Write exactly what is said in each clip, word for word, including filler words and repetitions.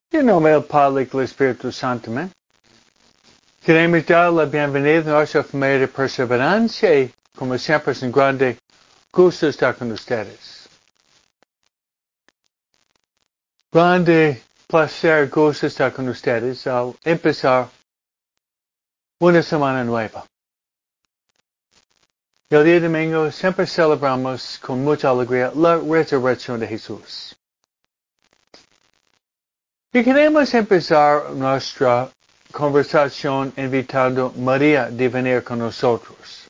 En nombre del Padre y del Espíritu Santo, amén. Queremos dar la bienvenida a nuestra familia de perseverancia y, como siempre, es un grande gusto estar con ustedes. Grande placer, gusto estar con ustedes al empezar una semana nueva. El día domingo siempre celebramos con mucha alegría la resurrección de Jesús. Y queremos empezar nuestra conversación invitando a María a venir con nosotros.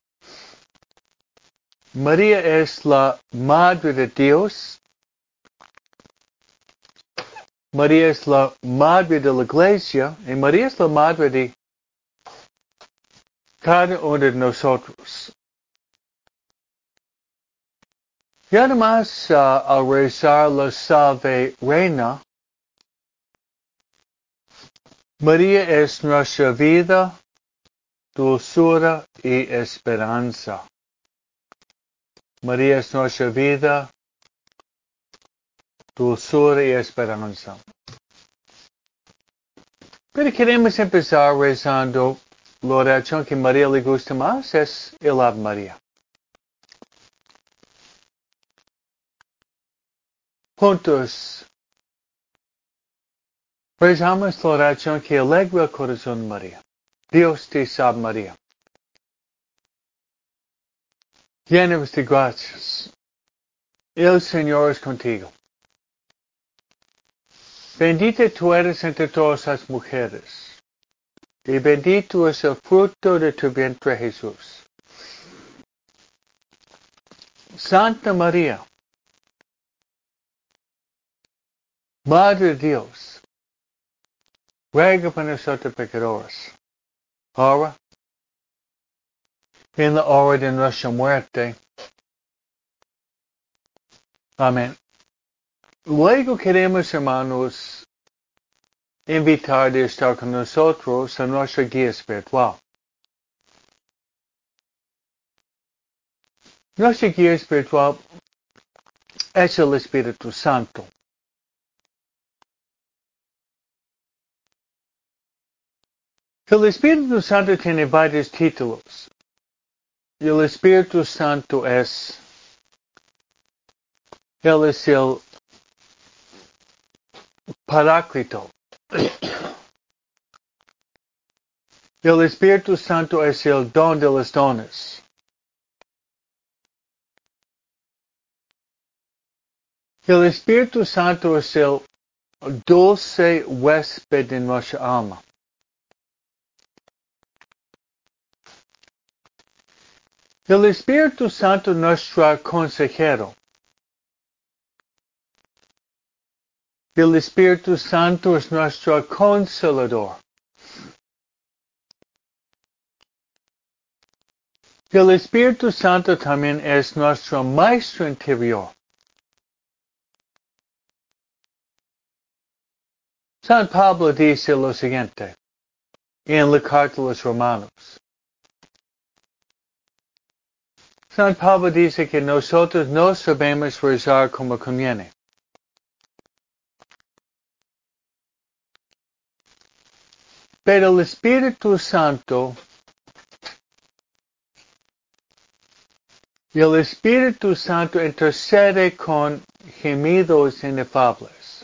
María es la Madre de Dios. María es la Madre de la Iglesia. Y María es la Madre de cada uno de nosotros. Y además, uh, al rezar la Salve Reina, María es nuestra vida, dulzura y esperanza. María es nuestra vida, dulzura y esperanza. Pero queremos empezar rezando la oración que a María le gusta más, es el Ave María. Juntos, rezamos la oración que alegra el corazón de María. Dios te salve María. Llena de gracias. El Señor es contigo. Bendita tú eres entre todas las mujeres, y bendito es el fruto de tu vientre Jesús. Santa María, Madre de Dios, ruega por nosotros pecadores, ahora y en la hora de nuestra muerte. Amén. Luego queremos, hermanos, invitar a estar con nosotros a nuestra guía espiritual. Nuestra guía espiritual es el Espíritu Santo. El Espíritu Santo tiene varios títulos. Y el Espíritu Santo es, Él es el Paráclito. El Espíritu Santo es el don de los dones. El Espíritu Santo es el dulce huésped de nuestra alma. El Espíritu Santo es nuestro consejero. El Espíritu Santo es nuestro consolador. El Espíritu Santo también es nuestro maestro interior. San Pablo dice lo siguiente en la carta a los Romanos. San Pablo dice que nosotros no sabemos rezar como conviene. Pero el Espíritu Santo y el Espíritu Santo intercede con gemidos inefables.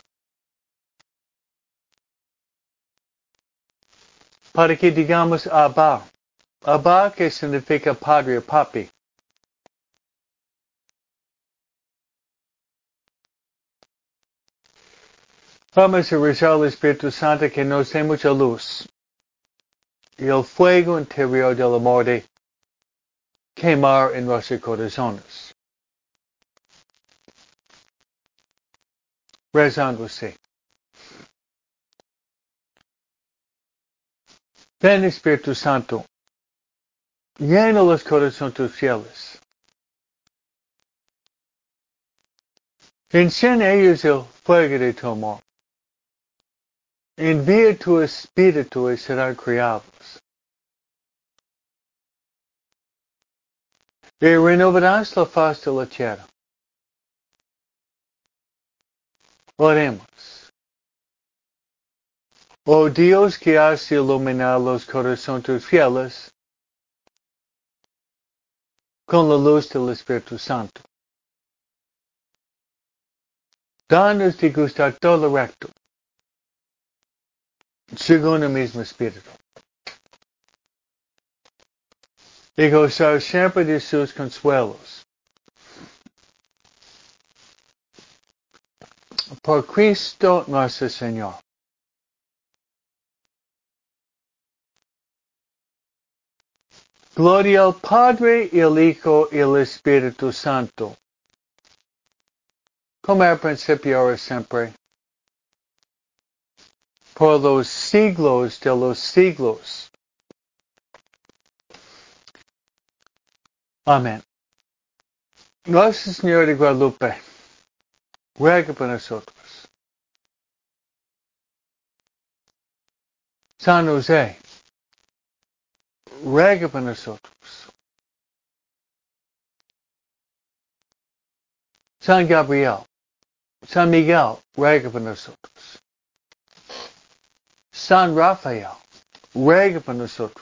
Para que digamos Abba. Abba que significa padre o papi. Vamos a rezar al Espíritu Santo que nos dé mucha luz. Y el fuego interior del amor de quemar en nuestros corazones. Rezando así. Ven Espíritu Santo, llena los corazones tus fieles. Enciende ellos el fuego de tu amor. Envía tu Espíritu y serán criados. Y renovarás la faz de la tierra. Oremos. Oh Dios que has iluminado los corazones fieles con la luz del Espíritu Santo. Danos de gustar todo lo recto, según el mismo Espíritu. Y gozar siempre de sus consuelos. Por Cristo nuestro Señor. Gloria al Padre, y al Hijo, y al Espíritu Santo. Como al principio, ahora y siempre. Por los siglos de los siglos. Amén. Nuestra Señora de Guadalupe, ruega por nosotros. San José, ruega por nosotros. San Gabriel, San Miguel, ruega por nosotros. San Rafael, ruega por nosotros.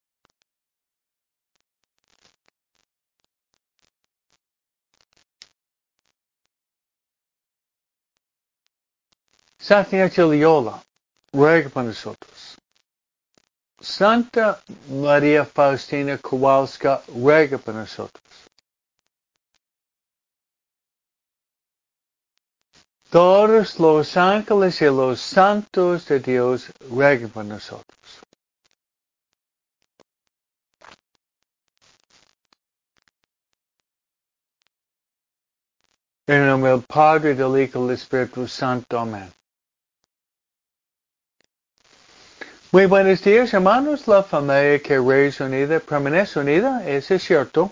Santa Ignacia Loyola, ruega por nosotros. Santa María Faustina Kowalska, ruega por nosotros. Todos los ángeles y los santos de Dios, rueguen por nosotros. En el nombre del Padre, del Hijo y del Espíritu Santo. Amén. Muy buenos días, hermanos. La familia que reza unida permanece unida, eso es cierto.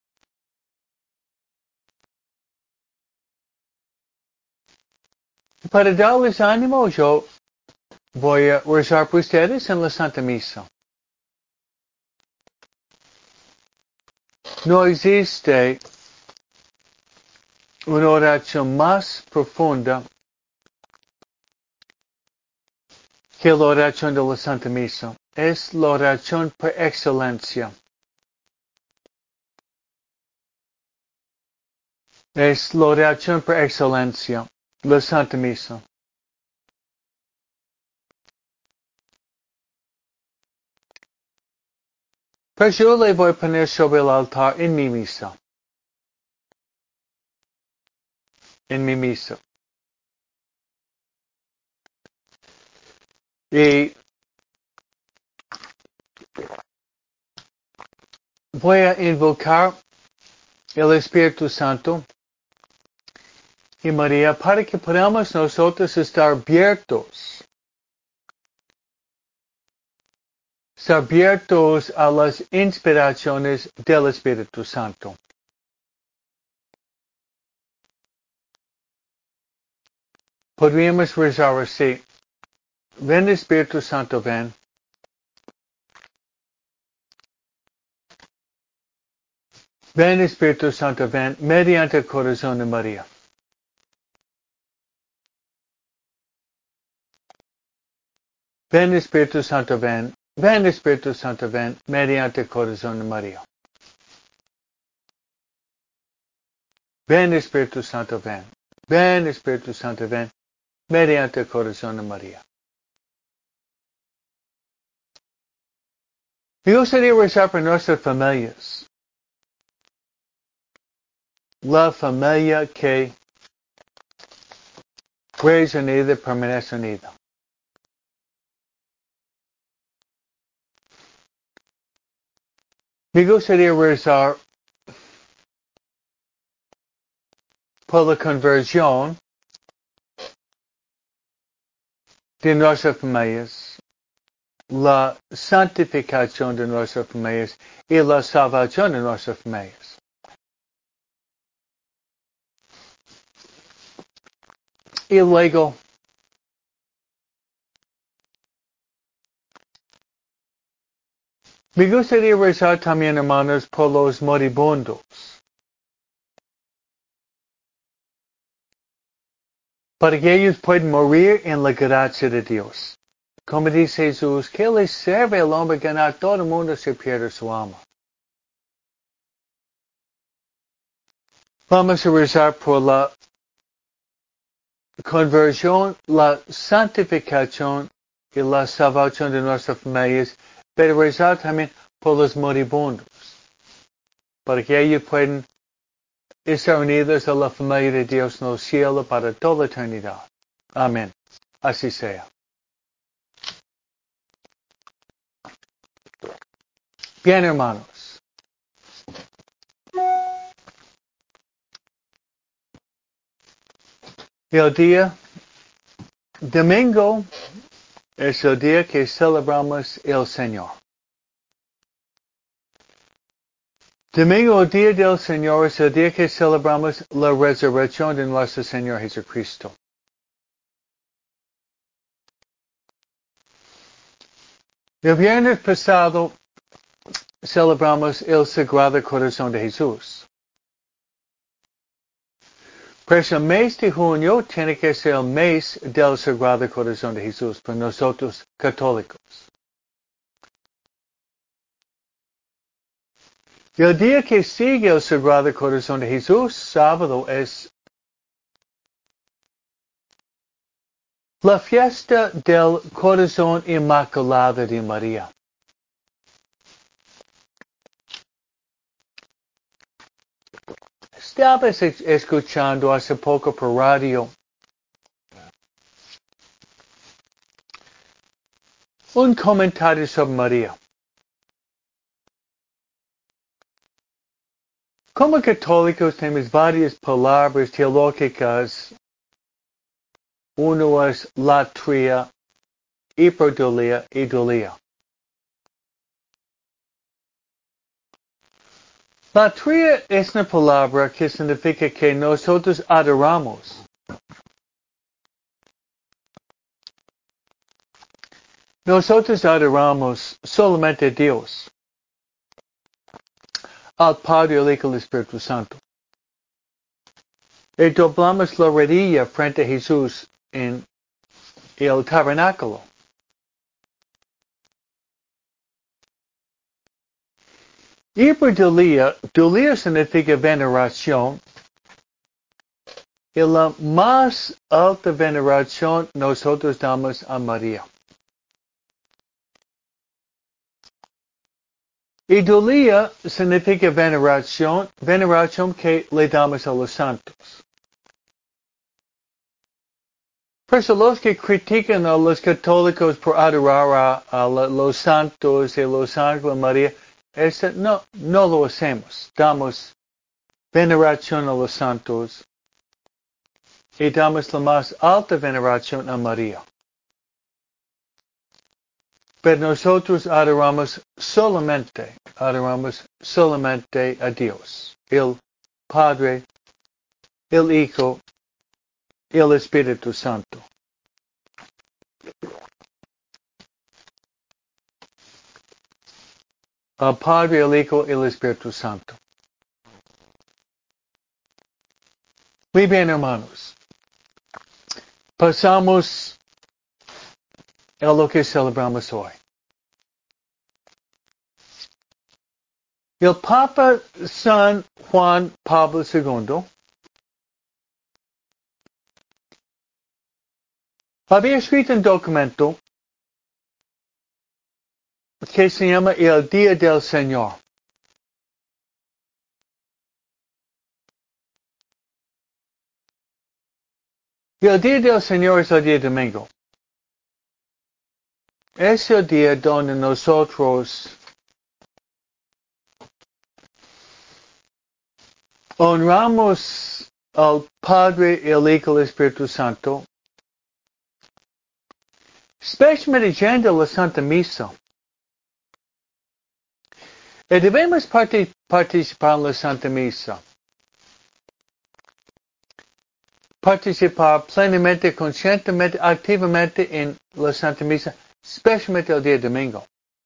Para darles ánimo, yo voy a rezar por ustedes en la Santa Misa. No existe una oración más profunda que la oración de la Santa Misa. Es la oración por excelencia. Es la oración por excelencia, la Santa Misa. Pues yo le voy a poner sobre el altar en mi misa. En mi misa. Y voy a invocar el Espíritu Santo y María para que podamos nosotros estar abiertos. Estar abiertos a las inspiraciones del Espíritu Santo. Podríamos rezar así. Ven Espíritu Santo, ven. Ven Espíritu Santo, ven mediante el corazón de María. Ven Espíritu Santo, ven. Ven Espíritu Santo, ven mediante el corazón de María. Ven Espíritu Santo, ven. Ven Espíritu Santo, ven mediante el corazón de María. Me gustaría rezar por nuestras familias. La familia que es unida permanece unida. Me gustaría rezar por la conversión de nuestras familias, la santificación de nuestras familias y la salvación de nuestras familias. Y luego, me gustaría rezar también, hermanos, por los moribundos. Para que ellos puedan morir en la gracia de Dios. como dice Jesús, ¿qué le sirve al hombre ganar todo el mundo si pierde su alma? Vamos a rezar por la conversión, la santificación y la salvación de nuestras familias, pero rezar también por los moribundos, para que ellos puedan estar unidos a la familia de Dios en el cielo para toda la eternidad. Amén. Así sea. Bien, hermanos. El día domingo es el día que celebramos el Señor. Domingo, el día del Señor, es el día que celebramos la resurrección de nuestro Señor Jesucristo. El viernes pasado celebramos el Sagrado Corazón de Jesús. Pues el mes de junio tiene que ser el mes del Sagrado Corazón de Jesús para nosotros católicos. Y el día que sigue el Sagrado Corazón de Jesús, sábado, es la fiesta del Corazón Inmaculado de María. Estaba escuchando hace poco por radio un comentario sobre María. Como católicos tenemos varias palabras teológicas. Uno es latría, hiperdolía y dolía. Latría es una palabra que significa que nosotros adoramos. Nosotros adoramos solamente a Dios, al Padre, al Hijo y al Espíritu Santo. Y doblamos la rodilla frente a Jesús en el tabernáculo. Hiperdolía, dolía significa veneración. Y la más alta veneración nosotros damos a María. Idolía significa veneración, veneración que le damos a los santos. Por eso los que critican a los católicos por adorar a, a los santos y los ángeles de María, es, no, no lo hacemos. Damos veneración a los santos y damos la más alta veneración a María. Pero nosotros adoramos solamente, adoramos solamente a Dios, el Padre, el Hijo y el Espíritu Santo. El Padre, el Hijo y el Espíritu Santo. Muy bien, hermanos. Pasamos a lo que celebramos hoy. El Papa San Juan Pablo segundo había escrito un documento que se llama El Día del Señor. Y el Día del Señor es el día domingo. Es el día donde nosotros honramos al Padre, el Hijo y el Espíritu Santo, especialmente yendo a la Santa Misa. Y debemos partic- participar en la Santa Misa. Participar plenamente, conscientemente, activamente en la Santa Misa, especialmente el día domingo.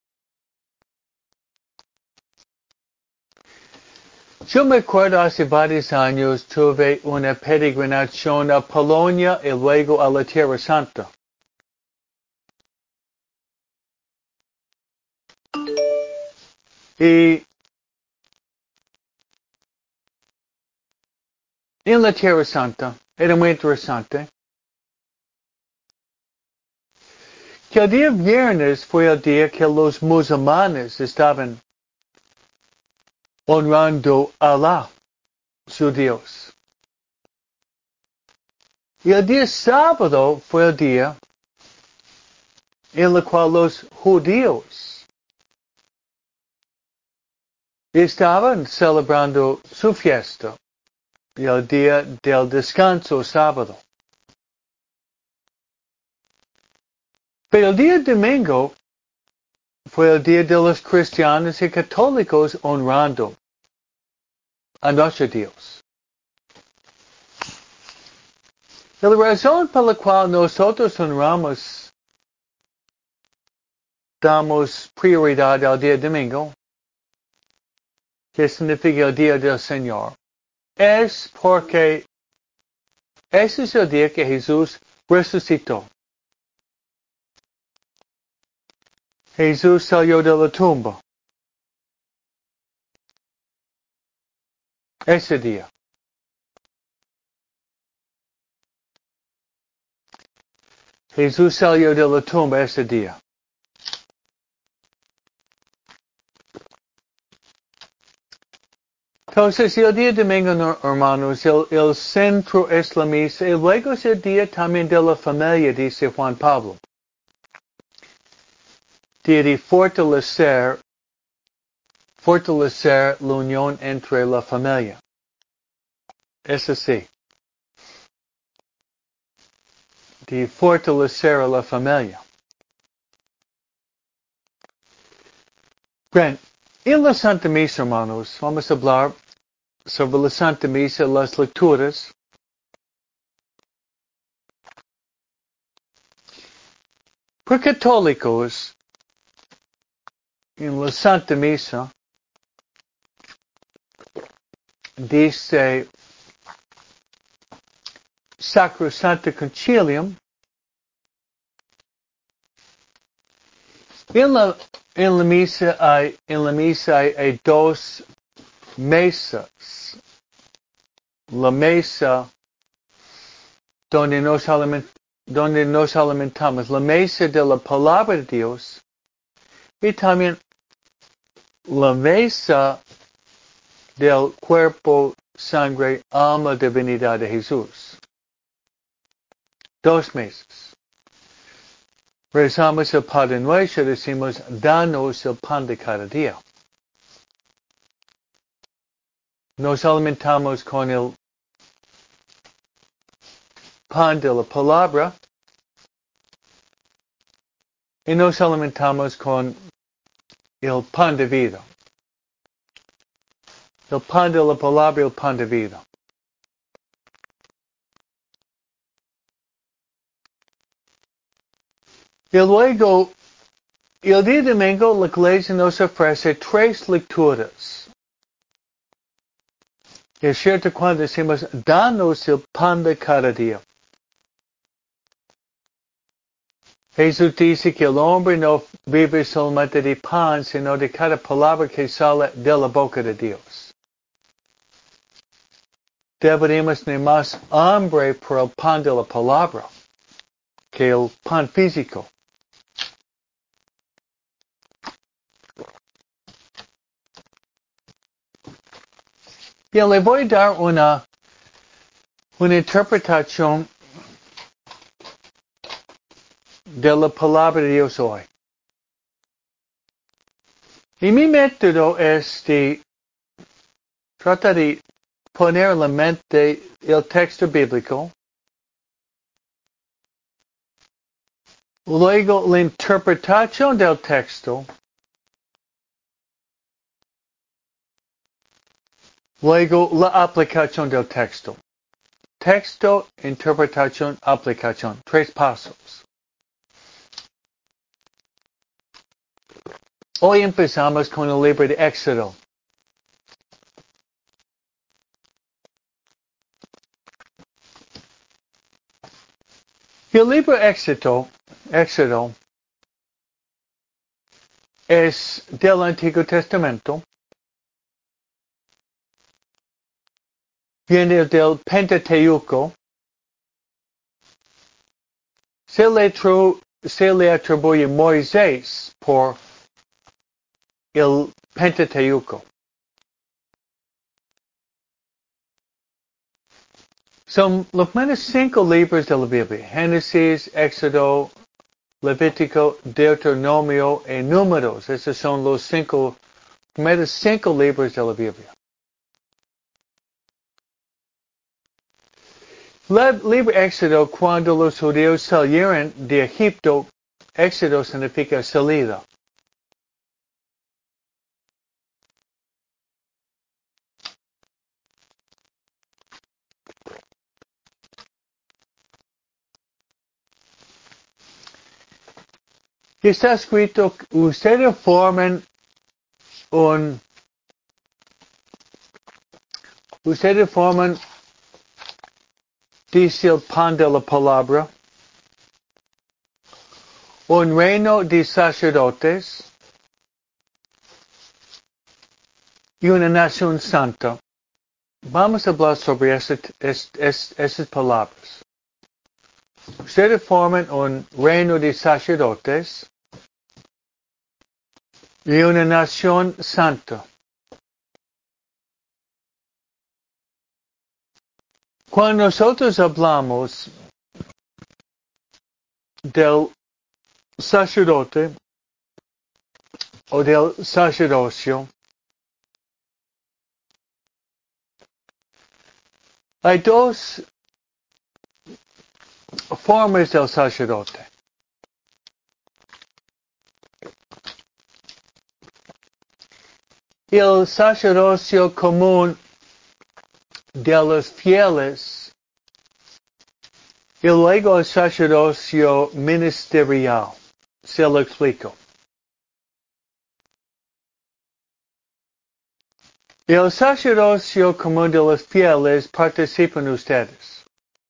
Yo me acuerdo hace varios años tuve una peregrinación a Polonia y luego a la Tierra Santa. Y en la Tierra Santa era muy interesante que el día viernes fue el día que los musulmanes estaban honrando a Alá, su Dios. Y el día sábado fue el día en el cual los judíos estaban celebrando su fiesta, y el día del descanso sábado. Pero el día domingo fue el día de los cristianos y católicos honrando a nuestro Dios. Y la razón por la cual nosotros honramos, damos prioridad al día domingo, que significa el día del Señor, es porque ese es el día que Jesús resucitó. Jesús salió de la tumba. Ese día. Jesús salió de la tumba ese día. Entonces, el día domingo, no, hermanos, el, el centro es la misa, y luego es el día también de la familia, dice Juan Pablo. Día de fortalecer, fortalecer la unión entre la familia. Es así. De fortalecer a la familia. Bien, en la Santa Misa, hermanos, vamos a hablar sobre la Santa Misa, las lecturas. Por católicos, en la Santa Misa, dice Sacrosanto Concilium. En la, en la misa hay, en la misa hay, hay dos mesas. La mesa donde nos, aliment, donde nos alimentamos, la mesa de la palabra de Dios, y también la mesa del cuerpo, sangre, alma, divinidad de Jesús. Dos mesas. Rezamos el Padre Nuestro, decimos, danos el pan de cada día. Nos alimentamos con el pan de la palabra y nos alimentamos con el pan de vida. El pan de la palabra y el pan de vida. Y luego, el día domingo, la iglesia nos ofrece tres lecturas. Es cierto cuando decimos, danos el pan de cada día. Jesús dice que el hombre no vive solamente de pan, sino de cada palabra que sale de la boca de Dios. Deberíamos tener más hambre por el pan de la palabra que el pan físico. Bien, le voy a dar una, una interpretación de la palabra de Dios hoy. Y mi método es de tratar de poner en la mente el texto bíblico, luego la interpretación del texto, luego la aplicación del texto. Texto, interpretación, aplicación. Tres pasos. Hoy empezamos con el libro de Éxodo. El libro Éxodo, Éxodo es del Antiguo Testamento. Viene del Pentateuco. Se le, tru, se le atribuye a Moisés por el Pentateuco. Son los menos cinco libros de la Biblia: Génesis, Éxodo, Levítico, Deuteronomio y Números. Esos son los cinco, primeros cinco libros de la Biblia. El libro Éxodo, cuando los judíos salieron de Egipto, Éxodo significa salida. Y está escrito: ustedes forman un, ustedes forman, dice el pan de la palabra, un reino de sacerdotes y una nación santa. Vamos a hablar sobre ese, es, es, esas palabras. Ustedes forman un reino de sacerdotes y una nación santa. Cuando nosotros hablamos del sacerdote o del sacerdocio, hay dos formas del sacerdote. El sacerdocio común de los fieles y luego el sacerdocio ministerial. Se lo explico. El sacerdocio común de los fieles participan ustedes.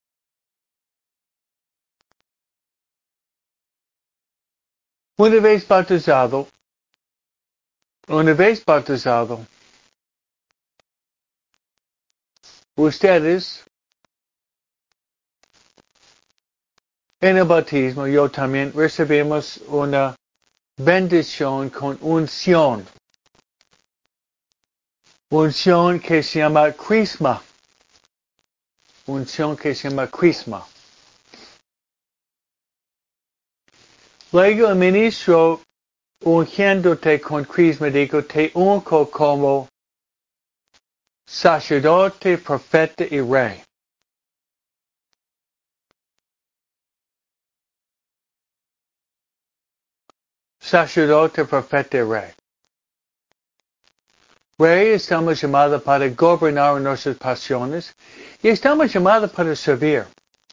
Una vez bautizado, una vez bautizado, ustedes, en el bautismo, yo también recibimos una bendición con unción. Unción que se llama crisma. Unción que se llama crisma. Luego el ministro, ungiéndote con crisma, digo, te unjo como sacerdote, profeta y rey. Sacerdote, profeta y rey. Rey, estamos llamados para gobernar nuestras pasiones y estamos llamados para servir.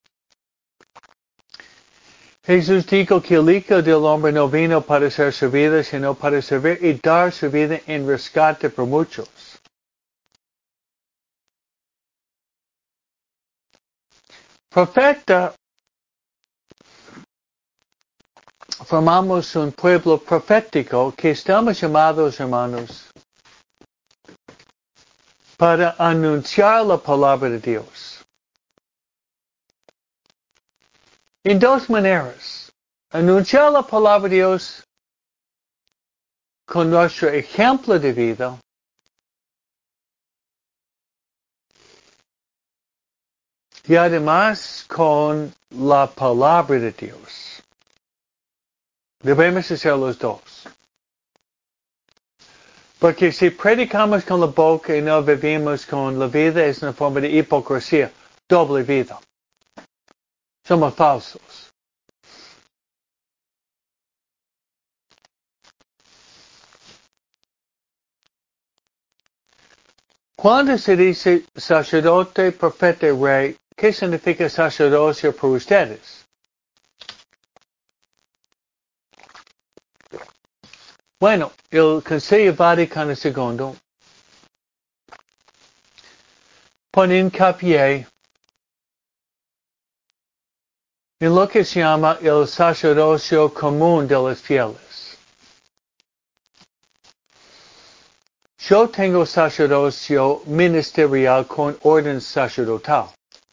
Jesús dijo que el Hijo del Hombre no vino para ser servido, sino para servir y dar su vida en rescate por muchos. Profeta, formamos un pueblo profético que estamos llamados, hermanos, para anunciar la palabra de Dios. En dos maneras. Anunciar la palabra de Dios con nuestro ejemplo de vida y además con la palabra de Dios. Debemos hacer los dos. Porque si predicamos con la boca y no vivimos con la vida, es una forma de hipocresía, doble vida. Somos falsos. Cuando se dice sacerdote, profeta y rey, ¿qué significa sacerdocio para ustedes? Bueno, el Concilio Vaticano segundo pone hincapié en lo que se llama el sacerdocio común de los fieles. yo tengo sacerdocio ministerial con orden sacerdotal.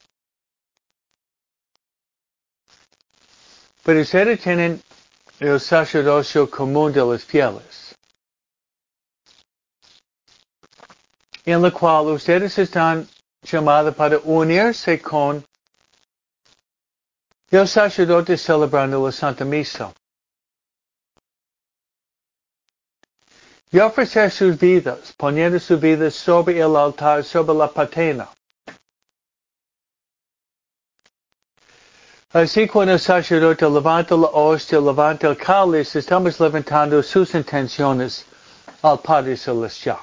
Pero ustedes tienen el sacerdocio común de los fieles, en la cual ustedes están llamados para unirse con el sacerdote celebrando la Santa Misa y ofrecer sus vidas, poniendo sus vidas sobre el altar, sobre la patena. Así cuando el sacerdote levanta la hostia, levanta el cáliz, estamos levantando sus intenciones al Padre Celestial.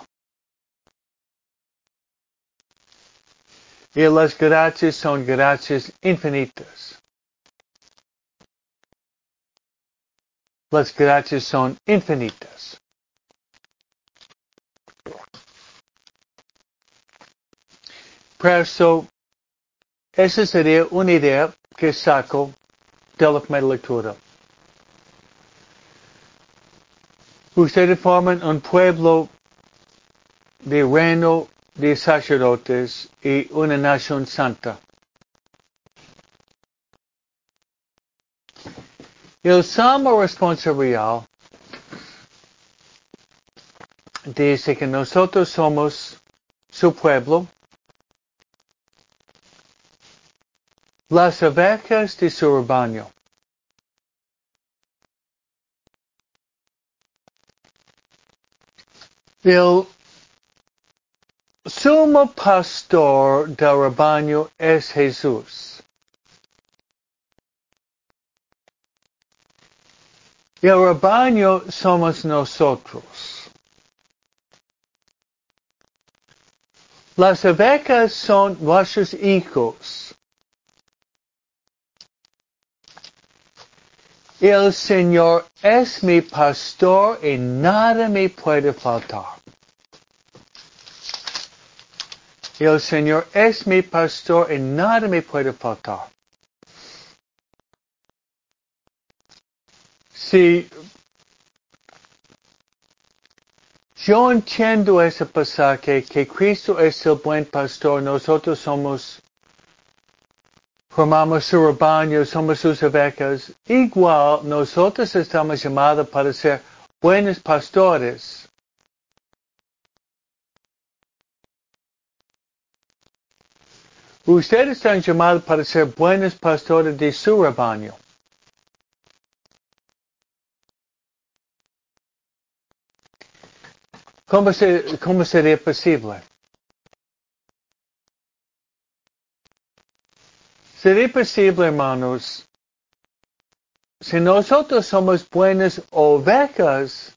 Y las gracias son gracias infinitas. Las gracias son infinitas. Por eso, esa sería una idea que saco de la primera lectura. Ustedes forman un pueblo de reino de sacerdotes y una nación santa. El Salmo responsorial dice que nosotros somos su pueblo, las ovejas de su rebaño. El sumo pastor del rebaño es Jesús. Y el rebaño somos nosotros. Las ovejas son vuestros hijos. El Señor es mi pastor y nada me puede faltar. El Señor es mi pastor y nada me puede faltar. Si yo entiendo ese pasaje que Cristo es el buen pastor, nosotros somos, formamos su rebaño, somos sus ovejas, igual nosotros estamos llamados para ser buenos pastores. Ustedes están llamados para ser buenos pastores de su rebaño. ¿Cómo, se, ¿Cómo sería posible? Sería posible, hermanos, si nosotros somos buenas ovejas,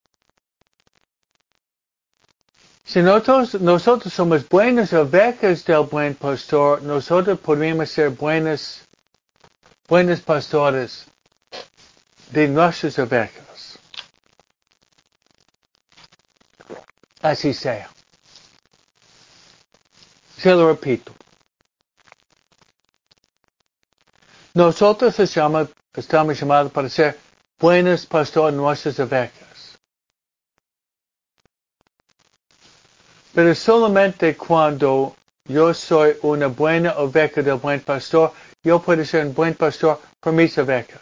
si nosotros, nosotros somos buenas ovejas del buen pastor, nosotros podríamos ser buenas, buenos pastores de nuestras ovejas. Así sea. Se lo repito. Nosotros estamos, estamos llamados para ser buenos pastores de nuestras ovejas. Pero solamente cuando yo soy una buena oveja del buen pastor, yo puedo ser un buen pastor por mis ovejas.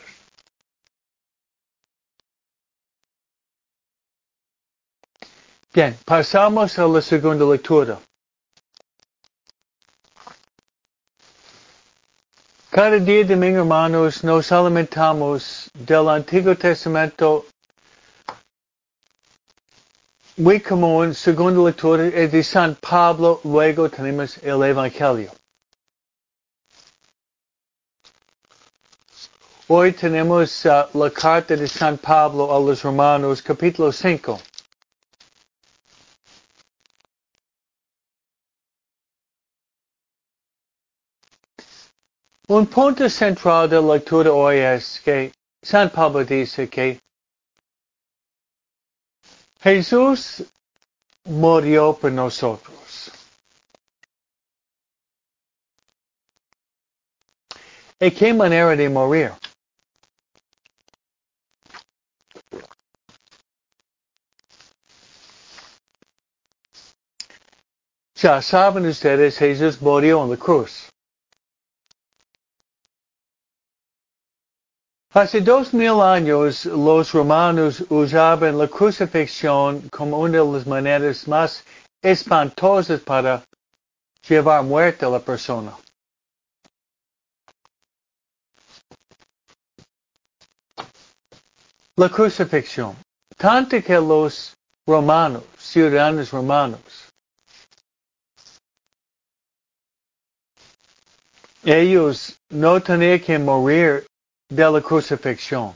Bien, pasamos a la segunda lectura. Cada día domingo, hermanos, nos alimentamos del Antiguo Testamento muy común. Segunda lectura es de San Pablo, luego tenemos el Evangelio. Hoy tenemos uh, la carta de San Pablo a los Romanos, capítulo cinco. Un punto central de la lectura hoy es que San Pablo dice que Jesús murió por nosotros. ¿Y qué manera de morir? Ya saben ustedes, Jesús murió en la cruz. Hace dos mil años los romanos usaban la crucifixión como una de las maneras más espantosas para llevar muerte a la persona. La crucifixión. Tanto que los romanos, ciudadanos romanos, ellos no tenían que morir de la crucifixión.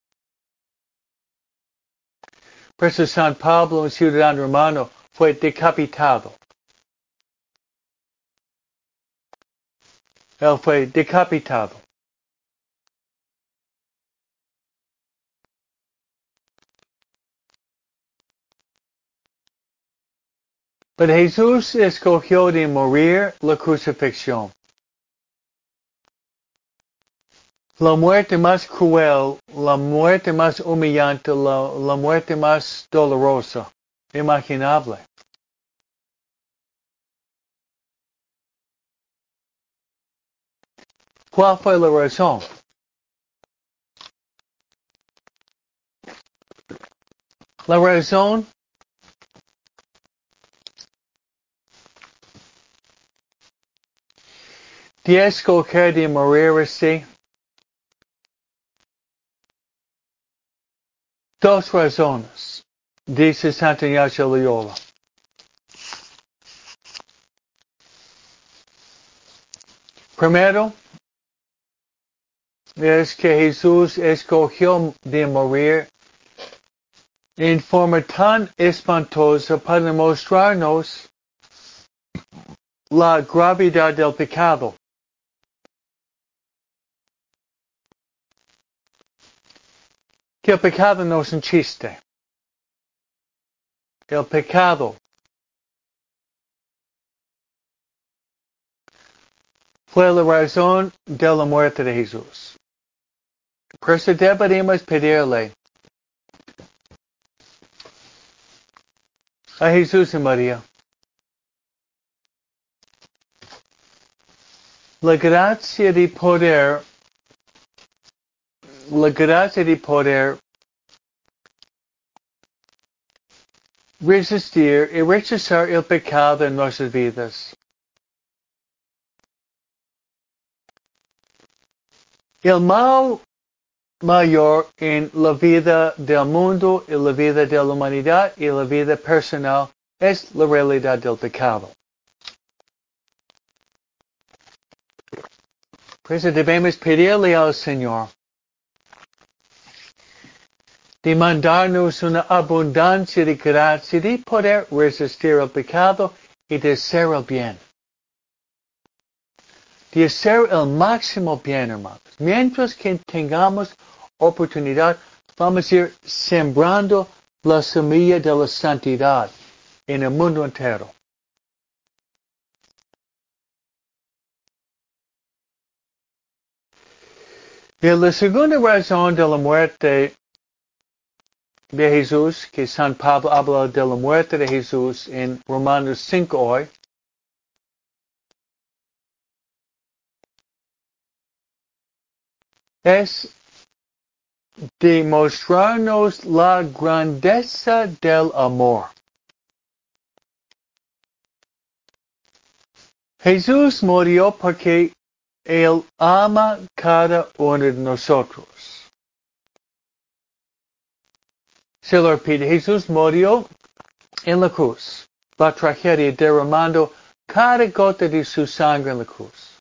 Por eso San Pablo, un ciudadano romano, fue decapitado. Él fue decapitado. Pero Jesús escogió de morir la crucifixión. La muerte más cruel, la muerte más humillante, la, la muerte más dolorosa, imaginable. ¿Cuál fue la razón? La razón de escoger de morir así. Dos razones, dice Santo Ignacio de Loyola. Primero, es que Jesús escogió de morir en forma tan espantosa para mostrarnos la gravedad del pecado. Que el pecado no es un chiste. El pecado fue la razón de la muerte de Jesús. Por eso deberíamos pedirle a Jesús y María la gracia de poder, la gracia de poder resistir y rechazar el pecado en nuestras vidas. El mal mayor en la vida del mundo y la vida de la humanidad y la vida personal es la realidad del pecado. Por eso debemos pedirle al Señor de mandarnos una abundancia de gracia de poder resistir el pecado y de hacer el bien. De hacer el máximo bien, hermanos. Mientras que tengamos oportunidad, vamos a ir sembrando la semilla de la santidad en el mundo entero. Y la segunda razón de la muerte de Jesús, que San Pablo habla de la muerte de Jesús en Romanos cinco hoy, es demostrarnos la grandeza del amor. Jesús murió porque Él ama cada uno de nosotros. Se lo repite, Jesús murió en la cruz, la tragedia derramando cada gota de su sangre en la cruz.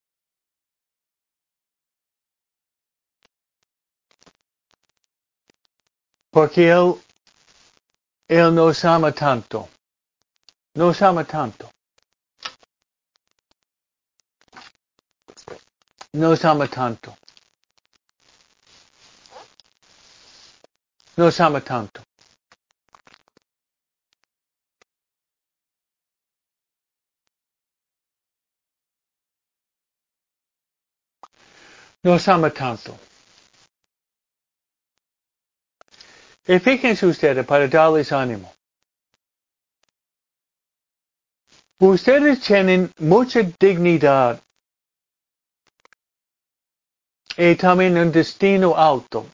Porque Él, Él nos ama tanto. Nos ama tanto. Nos ama tanto. Nos ama tanto. Nos ama tanto. Y fíjense ustedes para darles ánimo. Ustedes tienen mucha dignidad y también un destino alto.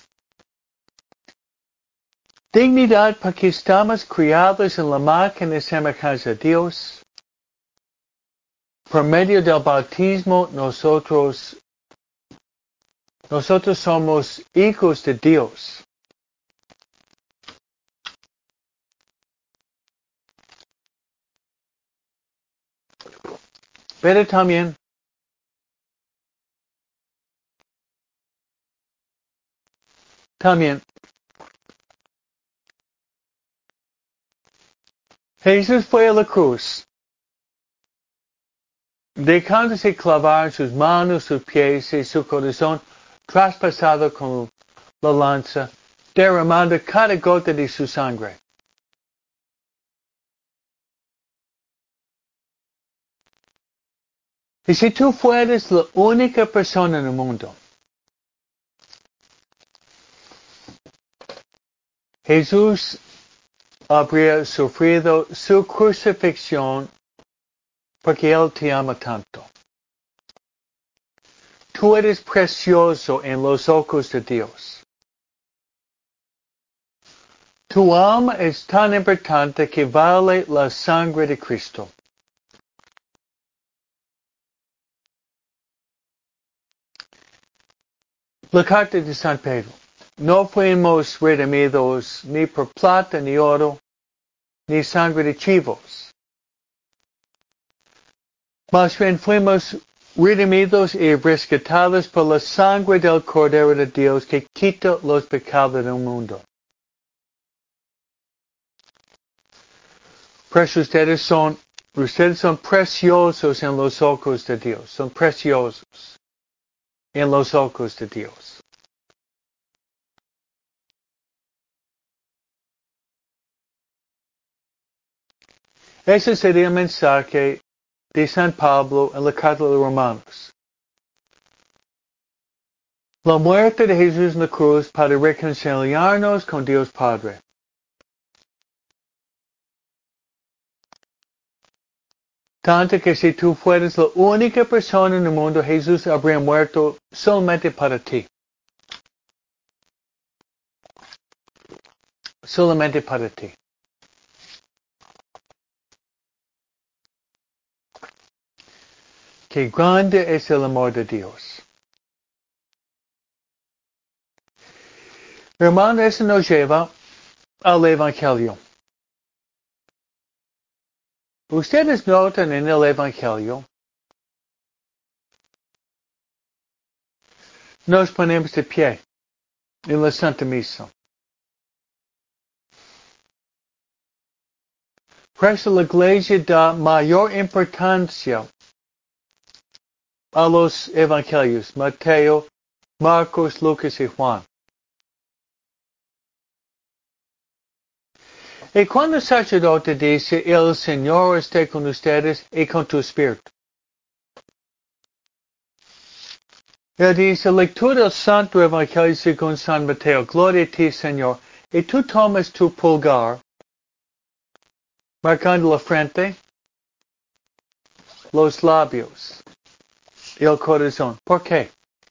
Dignidad porque estamos criados en la máquina de semejanza a Dios. Por medio del bautismo nosotros, nosotros somos hijos de Dios. Pero también También, Jesús fue a la cruz, dejándose clavar sus manos, sus pies y su corazón traspasado con la lanza, derramando cada gota de su sangre. Y si tú fueras la única persona en el mundo, Jesús habría sufrido su crucifixión porque Él te ama tanto. Tú eres precioso en los ojos de Dios. Tu alma es tan importante que vale la sangre de Cristo. La carta de San Pedro. No fuimos redimidos ni por plata ni oro, ni sangre de chivos. Más bien fuimos redimidos y rescatados por la sangre del Cordero de Dios que quita los pecados del mundo. Pues ustedes son, ustedes son preciosos en los ojos de Dios. Son preciosos en los ojos de Dios. Ese sería el mensaje de San Pablo en la carta de los Romanos. La muerte de Jesús en la cruz para reconciliarnos con Dios Padre. Tanto que si tú fueras la única persona en el mundo, Jesús habría muerto solamente para ti. Solamente para ti. Qué grande es el amor de Dios. Hermano, eso nos lleva al Evangelio. Ustedes notan en el Evangelio, nos ponemos de pie en la Santa Misa. Por eso la Iglesia da mayor importancia a los Evangelios, Mateo, Marcos, Lucas y Juan. Y cuando el sacerdote dice, el Señor esté con ustedes y con tu espíritu. Él dice, lectura del Santo Evangelio según San Mateo, gloria a ti, Señor. Y tú tomas tu pulgar, marcando la frente, los labios y el corazón. ¿Por qué?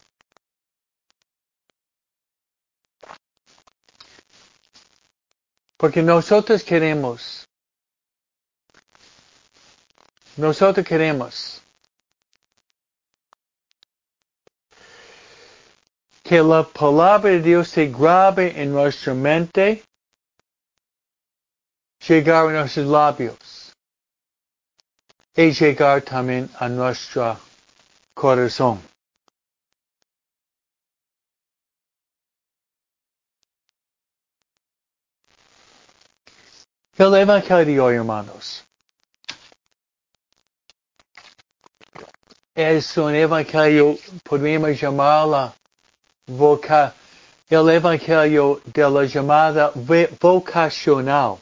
Porque nosotros queremos, nosotros queremos que la palabra de Dios se grabe en nuestra mente, llegar a nuestros labios y llegar también a nuestro corazón. El Evangelio de hoy, hermanos, es un Evangelio, podríamos llamarla voca, el Evangelio de la llamada vocacional.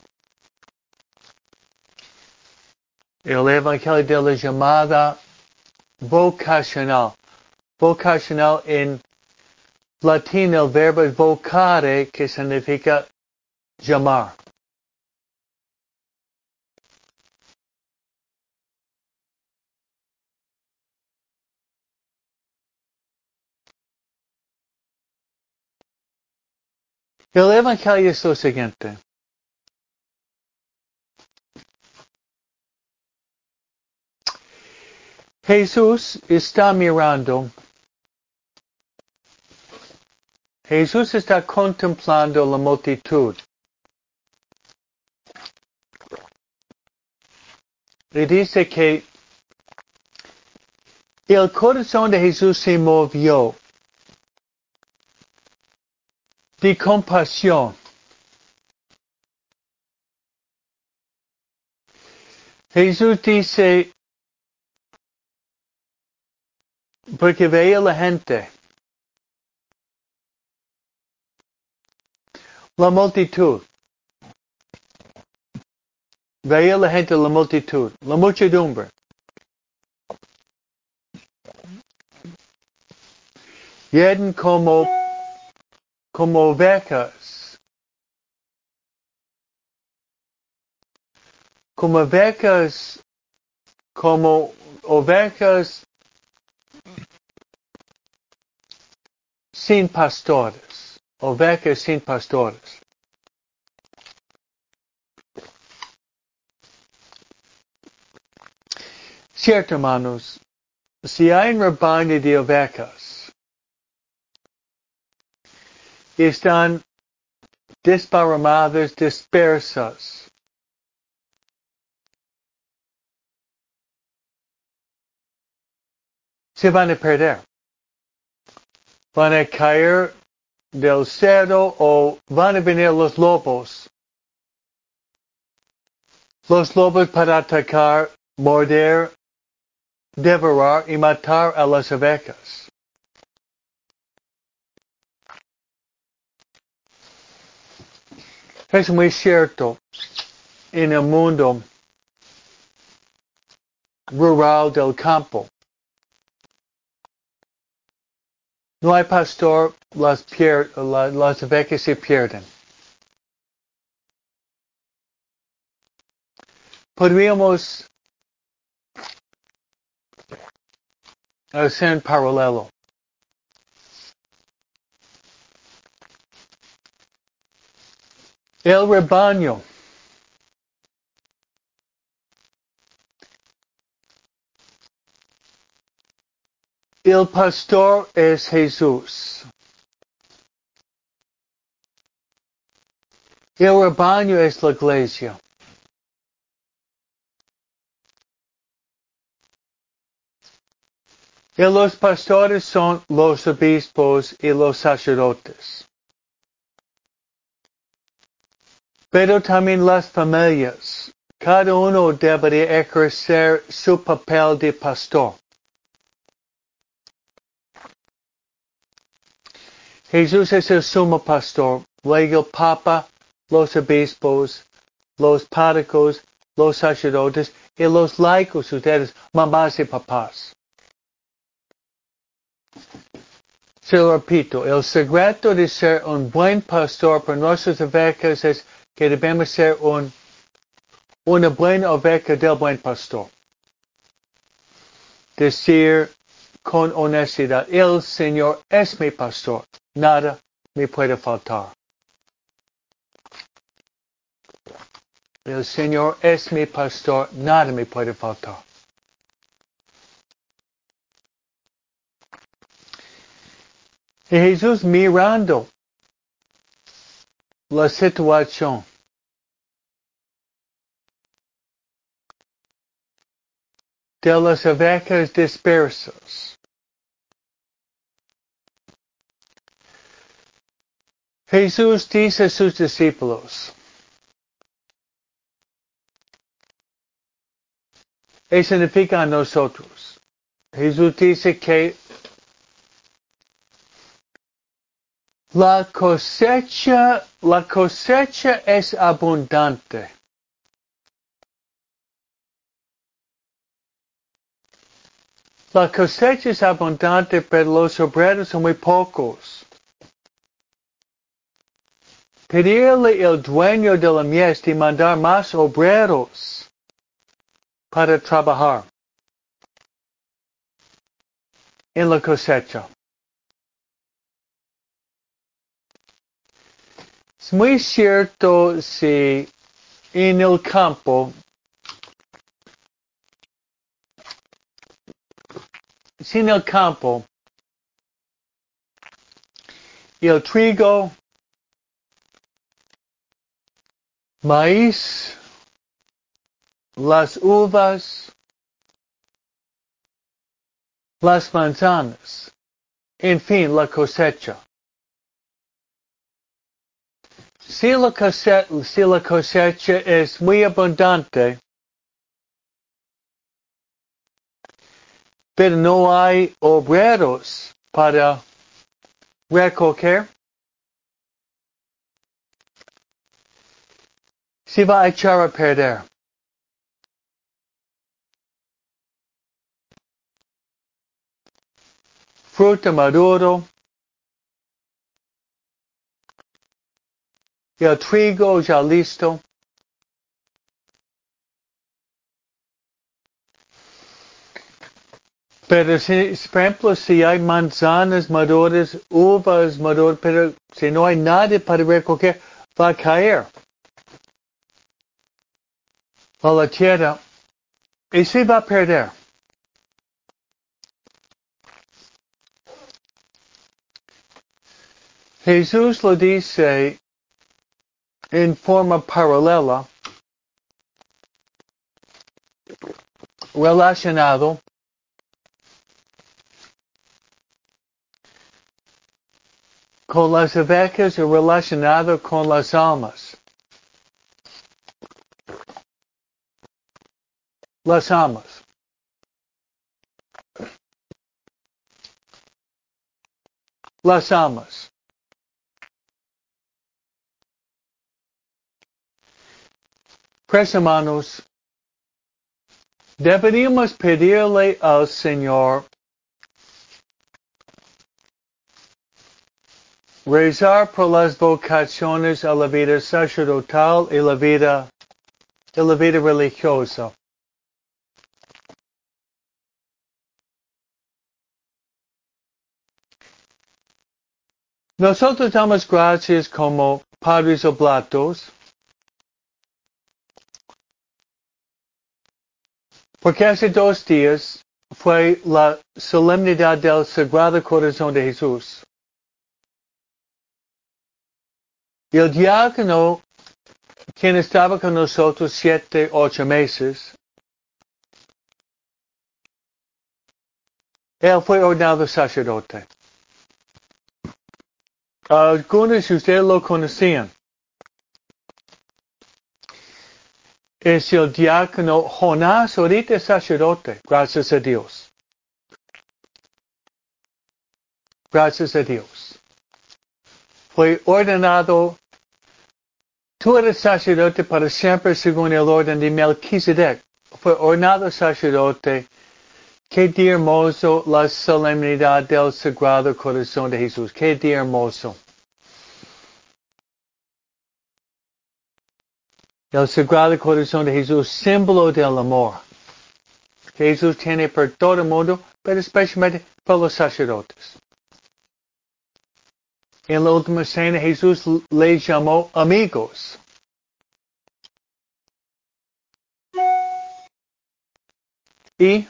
El Evangelio de la llamada vocacional. Vocacional en latín el verbo es vocare, que significa llamar. El Evangelio es lo siguiente. Jesús está mirando. Jesús está contemplando la multitud. Y dice que el corazón de Jesús se movió de compasión. Jesús dice, porque veía la gente, la multitud. Veía la gente, la multitud, la muchedumbre. Y eran como, como ovejas. Como ovejas, como ovejas sin pastores. Ovejas sin pastores. Cierto, hermanos, si hay un rebaño de ovejas y están desparramadas, dispersas, se van a perder. Van a caer del cerro o van a venir los lobos. Los lobos para atacar, morder, devorar y matar a las ovejas. Es muy cierto en el mundo rural del campo. No hay pastor, las, pier la, las ovejas se pierden. Podríamos hacer un paralelo. El rebaño. El pastor es Jesús. El rebaño es la iglesia. Y los pastores son los obispos y los sacerdotes. Pero también las familias. Cada uno debería ejercer su papel de pastor. Jesús es el sumo pastor, luego el papa, los obispos, los párrocos, los sacerdotes y los laicos, ustedes, mamás y papás. Se lo repito, el secreto de ser un buen pastor para nuestras ovejas es que debemos ser un, una buena oveja del buen pastor. Decir con honestidad, el Señor es mi pastor, nada me puede faltar. El Señor es mi pastor, nada me puede faltar. Y Jesús mirando la situación. De las ovejas dispersas. Jesús dice a sus discípulos, y significa a nosotros. Jesús dice que la cosecha, la cosecha es abundante. La cosecha es abundante, pero los obreros son muy pocos. Pedirle al dueño de la mies de mandar más obreros para trabajar en la cosecha. Es muy cierto si en el campo, si en el campo el trigo, maíz, las uvas, las manzanas, en fin, la cosecha. Si la cosecha, si la cosecha es muy abundante, pero no hay obreros para recoger, se va a echar a perder. Fruta maduro, el trigo ya listo. Pero si, por ejemplo, si hay manzanas maduras, uvas maduras, pero si no hay nada para recoger, va a caer a la tierra y se va a perder. Jesús lo dice en forma paralela, relacionado con las ovejas y relacionado con las almas. Las almas. Las almas. Pues hermanos, deberíamos pedirle al Señor rezar por las vocaciones a la vida sacerdotal y la vida, y la vida religiosa. Nosotros damos gracias como padres oblatos porque hace dos días fue la solemnidad del Sagrado Corazón de Jesús. Y el diácono, quien estaba con nosotros siete, ocho meses, él fue ordenado sacerdote. Algunos de ustedes lo conocían. Es el diácono Jonás, ahorita es sacerdote, gracias a Dios. Gracias a Dios. Fue ordenado, tú eres sacerdote para siempre según el orden de Melquisedec. Fue ordenado sacerdote. Qué día hermoso la solemnidad del Sagrado Corazón de Jesús. Qué día hermoso. El Sagrado Corazón de Jesús, símbolo del amor que Jesús tiene por todo el mundo, pero especialmente por los sacerdotes. En la última cena Jesús les llamó amigos. Y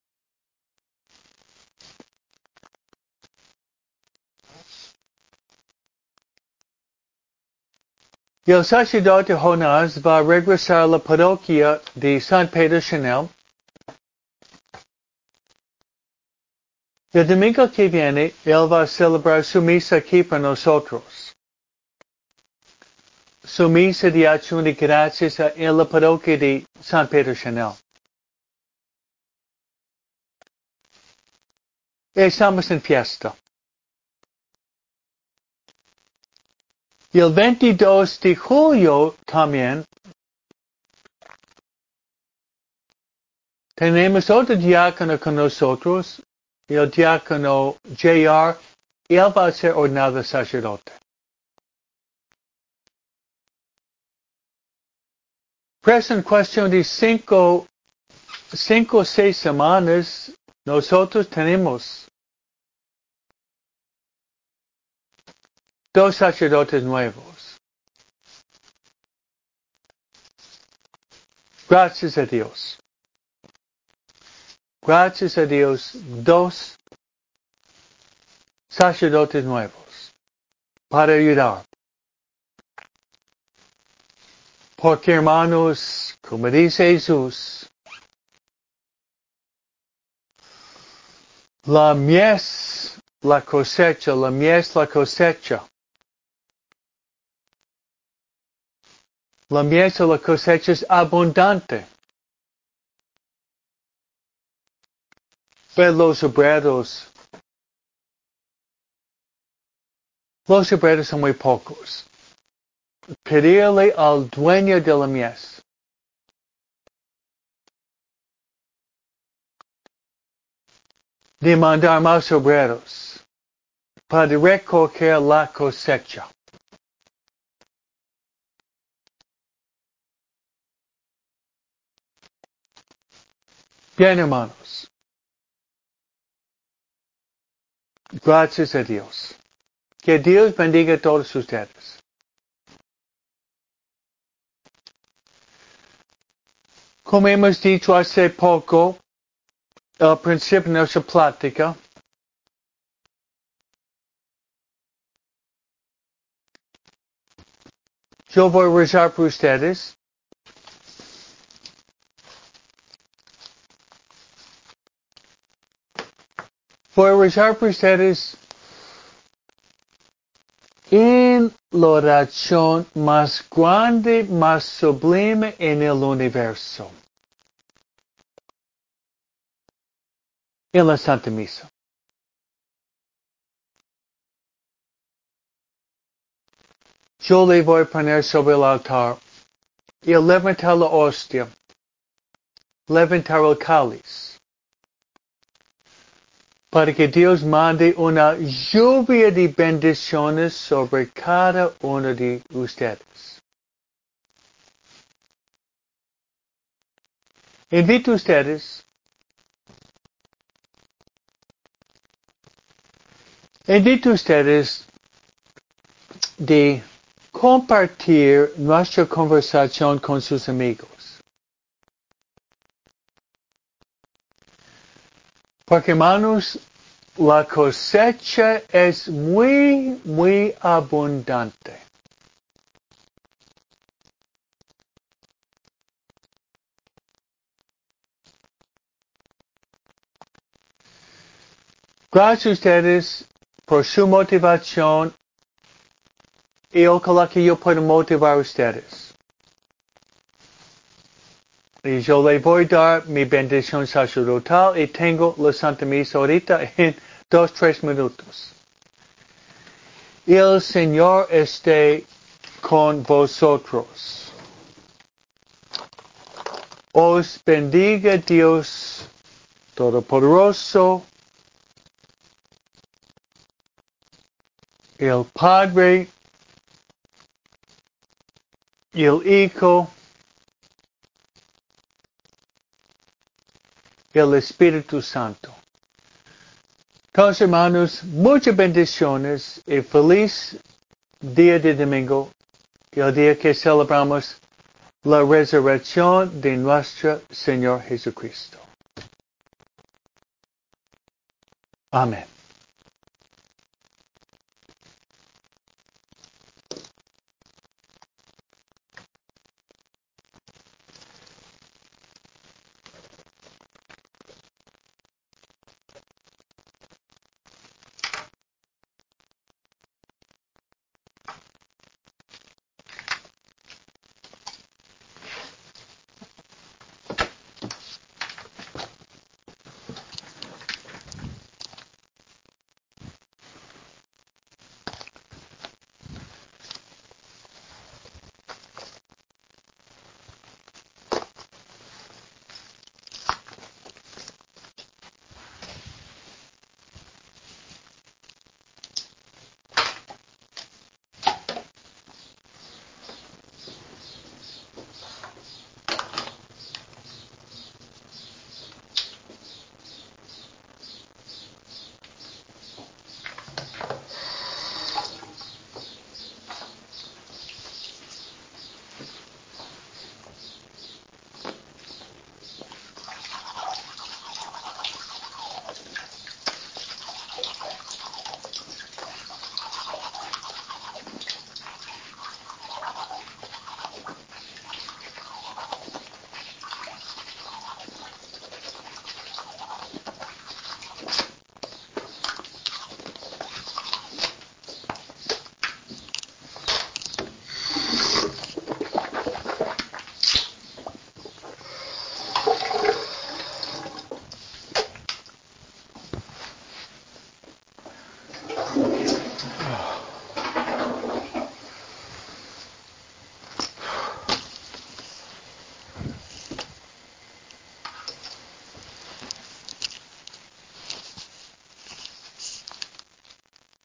Y el sacerdote Jonás va a regresar a la parroquia de San Pedro Chanel. El domingo que viene, él va a celebrar su misa aquí para nosotros. Su misa de acción de gracias en la parroquia de San Pedro Chanel. Estamos en fiesta. Y el veintidós de julio también tenemos otro diácono con nosotros, el diácono J R, y él va a ser ordenado sacerdote. Pues en cuestión de cinco, cinco o seis semanas, nosotros tenemos dos sacerdotes nuevos. Gracias a Dios. Gracias a Dios, dos sacerdotes nuevos para ayudar. Porque hermanos, como dice Jesús, la mies, la cosecha, la mies, la cosecha. La mies o la cosecha es abundante. Pero los obreros, los obreros son muy pocos. Pedirle al dueño de la mies de mandar más obreros para recoger la cosecha. Bien, hermanos. Gracias a Dios. Que Dios bendiga a todos ustedes. Como hemos dicho hace poco, al principio de nuestra plática, yo voy a rezar por ustedes. Voy a rezar por ustedes en la oración más grande, más sublime en el universo. En la Santa Misa. Yo le voy a poner sobre el altar y levantar la hostia, levantar el cáliz, para que Dios mande una lluvia de bendiciones sobre cada uno de ustedes. Invito a ustedes, invito a ustedes de compartir nuestra conversación con sus amigos. Porque hermanos, la cosecha es muy, muy abundante. Gracias a ustedes por su motivación y ojalá que yo pueda motivar a ustedes. Y yo le voy a dar mi bendición sacerdotal y tengo la Santa Misa ahorita en dos, tres minutos. El Señor esté con vosotros. Os bendiga Dios Todopoderoso, el Padre, el Hijo, el Espíritu Santo. Entonces, hermanos, muchas bendiciones y feliz día de domingo, el día que celebramos la resurrección de nuestro Señor Jesucristo. Amén.